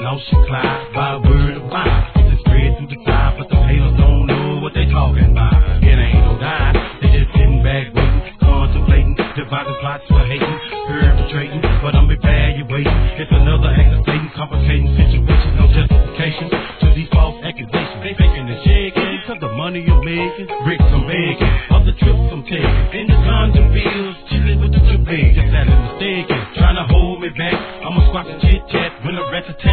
lost your clout by word of mouth. It's spread through the side, but the haters don't know what they talking about. It ain't no die, they just sitting back waiting, contemplating, dividing plots for hating, perpetrating, but I'm evaluating. It's another act of Satan, complicating situations, no justification to these false accusations. They faking and shaking, cause the money you're making, bricks I'm begging, other trips I'm taking, in the condom bills, chilling with the two pigs, just that mistaken, trying to hold me back. I'm a squawking chit chat when a rat attack.